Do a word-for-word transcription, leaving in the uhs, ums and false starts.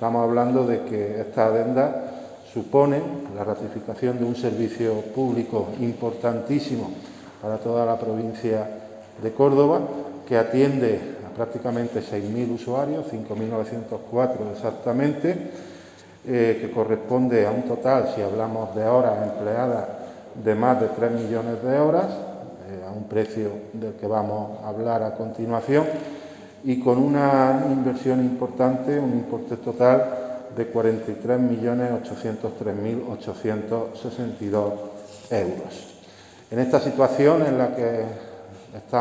estamos hablando de que esta adenda supone la ratificación de un servicio público importantísimo para toda la provincia de Córdoba, que atiende a prácticamente seis mil usuarios, cinco mil novecientos cuatro exactamente, eh, que corresponde a un total, si hablamos de horas empleadas, de más de tres millones de horas, eh, a un precio del que vamos a hablar a continuación, y con una inversión importante, un importe total de cuarenta y tres millones ochocientos tres mil ochocientos sesenta y dos euros. En esta situación en la que estamos